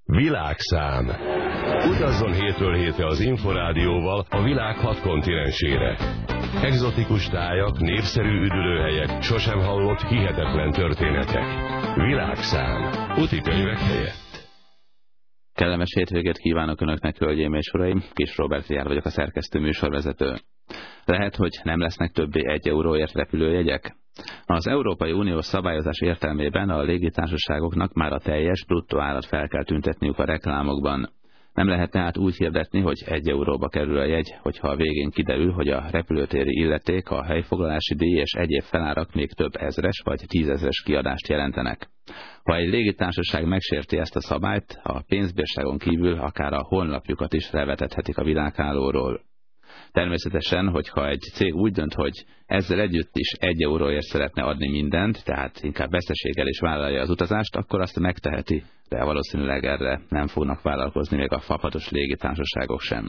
Világszám. Utazzon hétről hétre az Inforádióval a világ 6 kontinensére. Egzotikus tájak, népszerű üdülőhelyek, sosem hallott hihetetlen történetek. Világszám. Utikönyvek helyett. Kellemes hétvégét kívánok Önöknek, hölgyeim és uraim! Kis Róbert Jár vagyok, a szerkesztő műsorvezető. Lehet, hogy nem lesznek többé 1 euróért repülőjegyek? Az Európai Unió szabályozás értelmében a légitársaságoknak már a teljes bruttó árat fel kell tüntetniük a reklámokban. Nem lehet tehát úgy hirdetni, hogy 1 euróba kerül a jegy, hogyha a végén kiderül, hogy a repülőtéri illeték, a helyfoglalási díj és egyéb felárak még több ezres vagy 10 000-es kiadást jelentenek. Ha egy légitársaság megsérti ezt a szabályt, a pénzbírságon kívül akár a honlapjukat is levetethetik a világhálóról. Természetesen, hogyha egy cég úgy dönt, hogy ezzel együtt is 1 euróért szeretne adni mindent, tehát inkább veszteséggel is vállalja az utazást, akkor azt megteheti, de valószínűleg erre nem fognak vállalkozni még a fapados légitársaságok sem.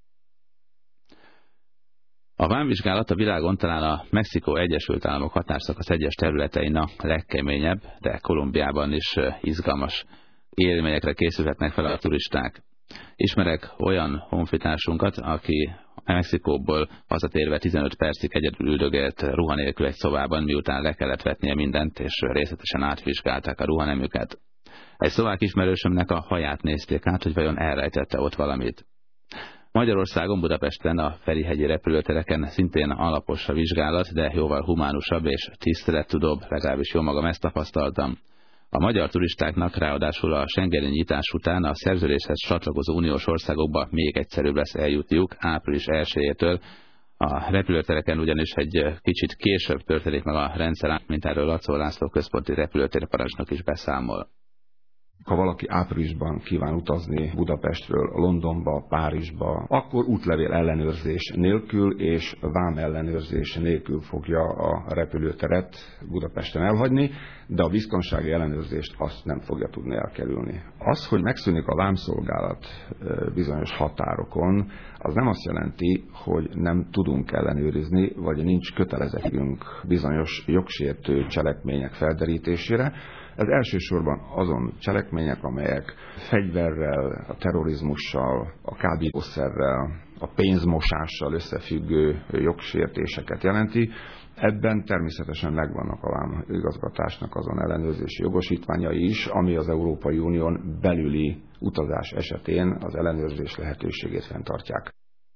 A vámvizsgálat a világon talán a Mexikó Egyesült Államok határszakasz egyes területein a legkeményebb, de Kolumbiában is izgalmas élményekre készülhetnek fel a turisták. Ismerek olyan honfitársunkat, aki Mexikóból hazatérve 15 percig egyedül üldögélt ruha nélkül egy szobában, miután le kellett vetnie mindent, és részletesen átvizsgálták a ruhanemüket. Egy szlovák ismerősömnek a haját nézték át, hogy vajon elrejtette ott valamit. Magyarországon, Budapesten, a Ferihegyi repülőtereken szintén alapos a vizsgálat, de jóval humánusabb és tisztelettudóbb, legalábbis jó magam ezt tapasztaltam. A magyar turistáknak ráadásul a schengeni nyitás után a szerződéshez csatlakozó uniós országokba még egyszerűbb lesz eljutniuk április 1-től. A repülőtereken ugyanis egy kicsit később történik meg a rendszer, mint erről Lacó László központi repülőtérparancsnok is beszámol. Ha valaki áprilisban kíván utazni Budapestről Londonba, Párizsba, akkor útlevél ellenőrzés nélkül és vám ellenőrzés nélkül fogja a repülőteret Budapesten elhagyni, de a biztonsági ellenőrzést azt nem fogja tudni elkerülni. Az, hogy megszűnik a vámszolgálat bizonyos határokon, az nem azt jelenti, hogy nem tudunk ellenőrizni, vagy nincs kötelezettségünk bizonyos jogsértő cselekmények felderítésére. Ez elsősorban azon cselekmények, amelyek fegyverrel, a terrorizmussal, a kábítószerrel, a pénzmosással összefüggő jogsértéseket jelenti. Ebben természetesen megvannak a vámigazgatásnak azon ellenőrzési jogosítványai is, ami az Európai Unión belüli utazás esetén az ellenőrzés lehetőségét fenntartják.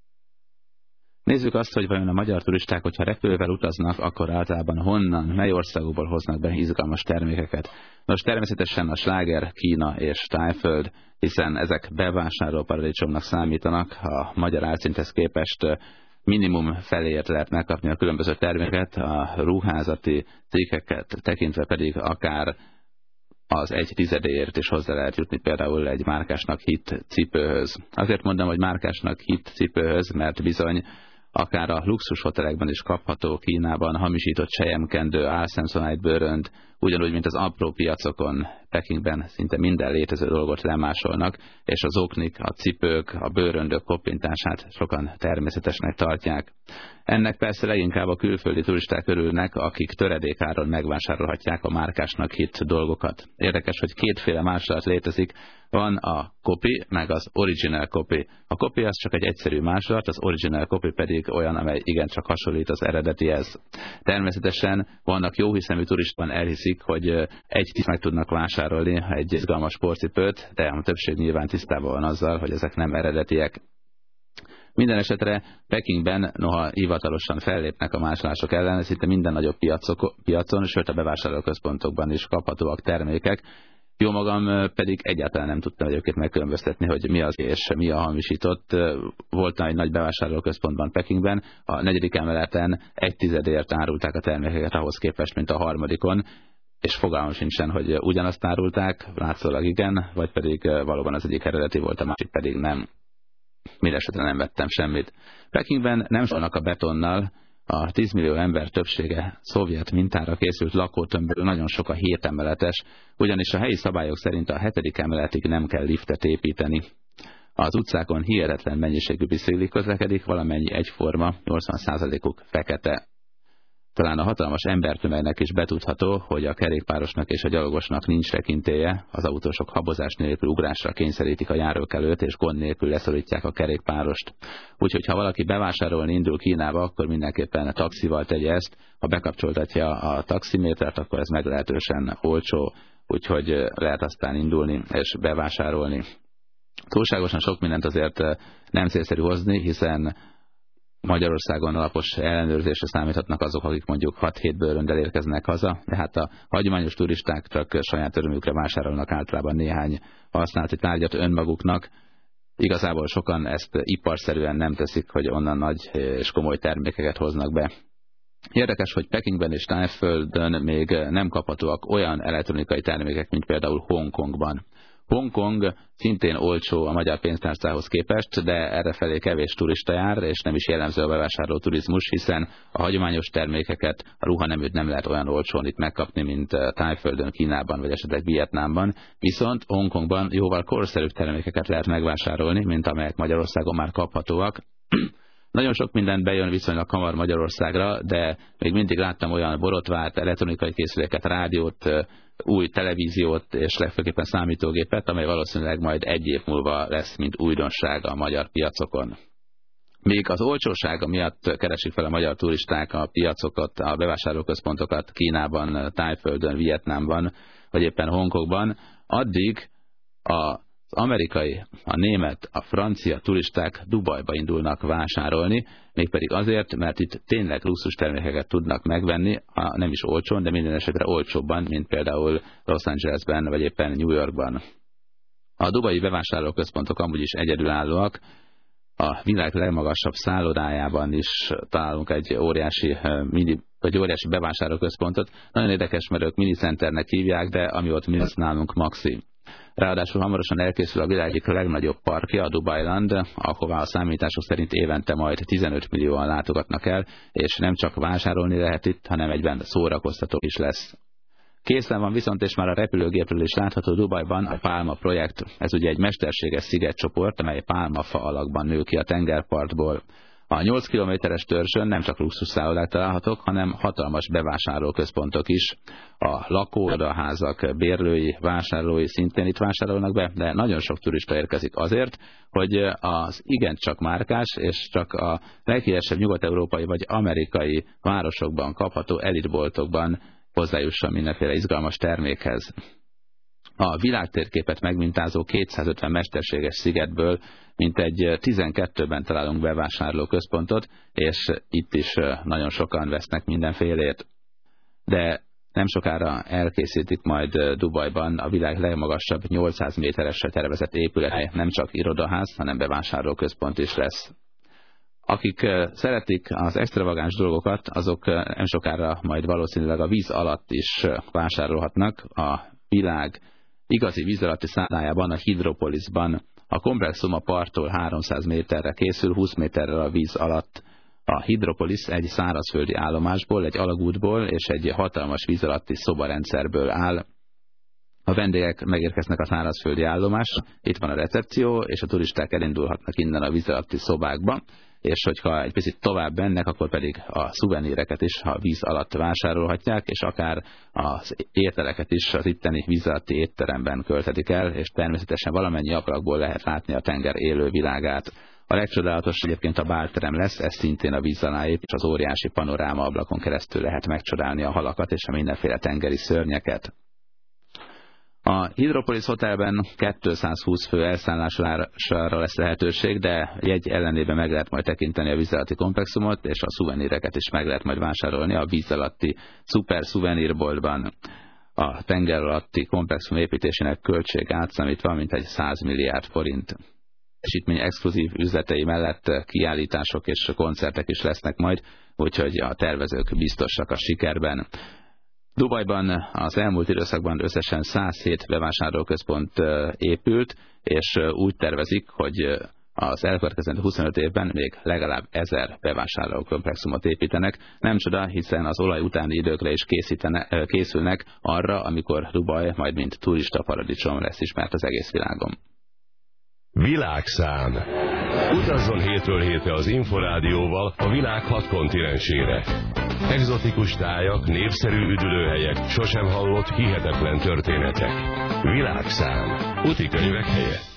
Nézzük azt, hogy vajon a magyar turisták, hogyha repülővel utaznak, akkor általában honnan, mely országokból hoznak be izgalmas termékeket. Nos, természetesen a sláger, Kína és Tájföld, hiszen ezek bevásárló paradicsomnak számítanak, a magyar árszinthez képest minimum feléért lehet megkapni a különböző termékeket, a ruházati cikkeket tekintve pedig akár az 1/10 is hozzá lehet jutni például egy márkásnak hit cipőhöz. Azért mondom, hogy márkásnak hit cipőhöz, mert bizony akár a luxus hotelekben is kapható Kínában hamisított selyemkendő, álszemszonájt bőrönt, ugyanúgy, mint az apró piacokon, Pekingben szinte minden létező dolgot lemásolnak, és az oknik, a cipők, a bőröndök koppintását sokan természetesnek tartják. Ennek persze leginkább a külföldi turisták örülnek, akik töredékáron megvásárolhatják a márkásnak hit dolgokat. Érdekes, hogy kétféle másolat létezik, van a copy, meg az original copy. A copy az csak egy egyszerű másolat, az original copy pedig olyan, amely igencsak hasonlít az eredetihez. Természetesen vannak jóhiszemű turistán elhiszik, hogy egy meg tudnak vásárolni egy izgalmas porcipőt, de a többség nyilván tisztában van azzal, hogy ezek nem eredetiek. Minden esetre Pekingben, noha hivatalosan fellépnek a másolások ellen, szinte minden nagyobb piacon, sőt a bevásárlóközpontokban is kaphatóak termékek. Jó magam pedig egyáltalán nem tudtam egyébként megkülönböztetni, hogy mi az és mi a hamisított. Volt egy nagy bevásárlóközpontban Pekingben, a 4. emeleten 1/10 árulták a termékeket ahhoz képest, mint a 3. és fogalmam sincsen, hogy ugyanazt árulták, látszólag igen, vagy pedig valóban az egyik eredeti volt, a másik pedig nem. Mindenesetre nem vettem semmit. Pekingben nem solnak a betonnal, a 10 millió ember többsége szovjet mintára készült lakótömbből nagyon sok a 7 emeletes, ugyanis a helyi szabályok szerint a 7. emeletig nem kell liftet építeni. Az utcákon hihetetlen mennyiségű bicikli közlekedik, valamennyi egyforma, 80%-uk fekete. talán a hatalmas embertömegnek is betudható, hogy a kerékpárosnak és a gyalogosnak nincs tekintélye, az autósok habozás nélkül ugrásra kényszerítik a járókelőt, és gond nélkül leszorítják a kerékpárost. Úgyhogy ha valaki bevásárolni indul Kínába, akkor mindenképpen a taxival tegye ezt, ha bekapcsoltatja a taximétert, akkor ez meglehetősen olcsó, úgyhogy lehet aztán indulni és bevásárolni. Túlságosan sok mindent azért nem célszerű hozni, hiszen Magyarországon alapos ellenőrzésre számíthatnak azok, akik mondjuk 6-7 bőröndel érkeznek haza, de hát a hagyományos turisták csak saját örömükre vásárolnak általában néhány használati tárgyat önmaguknak. Igazából sokan ezt iparszerűen nem teszik, hogy onnan nagy és komoly termékeket hoznak be. Érdekes, hogy Pekingben és Tájföldön még nem kaphatóak olyan elektronikai termékek, mint például Hongkongban. Hongkong szintén olcsó a magyar pénztárcához képest, de errefelé kevés turista jár, és nem is jellemző a bevásárló turizmus, hiszen a hagyományos termékeket, a ruhaneműt nem lehet olyan olcsón itt megkapni, mint Tájföldön, Kínában vagy esetleg Vietnámban, viszont Hongkongban jóval korszerűbb termékeket lehet megvásárolni, mint amelyek Magyarországon már kaphatóak. Nagyon sok minden bejön viszonylag hamar Magyarországra, de még mindig láttam olyan borotvált elektronikai készüléket, rádiót, új televíziót és legfőképpen számítógépet, amely valószínűleg majd 1 év múlva lesz, mint újdonság a magyar piacokon. Még az olcsósága miatt keresik fel a magyar turisták a piacokat, a bevásárlóközpontokat Kínában, Tájföldön, Vietnámban, vagy éppen Hongkongban, addig az amerikai, a német, a francia turisták Dubajba indulnak vásárolni, mégpedig azért, mert itt tényleg luxus termékeket tudnak megvenni, nem is olcsón, de minden esetre olcsóbban, mint például Los Angelesben, vagy éppen New Yorkban. A dubai bevásárlóközpontok amúgy is egyedülállóak, a világ legmagasabb szállodájában is találunk egy óriási bevásárlóközpontot. Nagyon érdekes, mert ők minicenternek hívják, de ami ott mi nálunk maxi. Ráadásul hamarosan elkészül a világ egyik legnagyobb parkja, a Dubailand, ahová a számítások szerint évente majd 15 millióan látogatnak el, és nem csak vásárolni lehet itt, hanem egyben szórakoztató is lesz. Készen van viszont, és már a repülőgépről is látható Dubajban a Pálma projekt. Ez ugye egy mesterséges szigetcsoport, amely pálmafa alakban nő ki a tengerpartból. A 8 kilométeres törzsön nem csak luxusszállodák találhatók, hanem hatalmas bevásárlóközpontok is. A lakóodaházak, bérlői, vásárlói szintén itt vásárolnak be, de nagyon sok turista érkezik azért, hogy az igencsak márkás és csak a leghíresebb nyugat-európai vagy amerikai városokban kapható elitboltokban hozzájusson mindenféle izgalmas termékhez. A világtérképet megmintázó 250 mesterséges szigetből mintegy 12-ben találunk bevásárlóközpontot, és itt is nagyon sokan vesznek mindenfélét. De nem sokára elkészítik majd Dubajban a világ legmagasabb 800 méteresre tervezett épület, nem csak irodaház, hanem bevásárlóközpont is lesz. Akik szeretik az extravagáns dolgokat, azok nem sokára majd valószínűleg a víz alatt is vásárolhatnak. A világ igazi víz alatti szállájában, a Hidropolisban a komplexum a parttól 300 méterre készül, 20 méterrel a víz alatt. A Hidropolis egy szárazföldi állomásból, egy alagútból és egy hatalmas víz alatti szobarendszerből áll. A vendégek megérkeznek a szárazföldi állomásra, itt van a recepció, és a turisták elindulhatnak innen a víz alatti szobákba, és hogyha egy picit tovább mennek, akkor pedig a szuveníreket is a víz alatt vásárolhatják, és akár az ételeket is az itteni víz alatti étteremben költhetik el, és természetesen valamennyi ablakból lehet látni a tenger élő világát. A legcsodálatos egyébként a bálterem lesz, ez szintén a víz alá ép, és az óriási panoráma ablakon keresztül lehet megcsodálni a halakat és a mindenféle tengeri szörnyeket. A Hidropolis Hotelben 220 fő elszállására lesz lehetőség, de jegy ellenében meg lehet majd tekinteni a víz alatti komplexumot, és a szuveníreket is meg lehet majd vásárolni a víz alatti szuper szuvenírboltban. A tenger alatti komplexum építésének költség átszámítva mintegy 100 milliárd forint. Esítmény exkluzív üzletei mellett kiállítások és koncertek is lesznek majd, úgyhogy a tervezők biztosak a sikerben. Dubajban az elmúlt időszakban összesen 107 bevásárlóközpont épült, és úgy tervezik, hogy az elkövetkezendő 25 évben még legalább 1000 bevásárlókomplexumot építenek. Nem csoda, hiszen az olaj utáni időkre is készülnek arra, amikor Dubaj majd mint turista paradicsom lesz ismert az egész világon. Világszám. Utazzon hétről hétre az Inforádióval a világ 6 kontinensére. Egzotikus tájak, népszerű üdülőhelyek, sosem hallott hihetetlen történetek. Világszám. Útikönyvek helyett.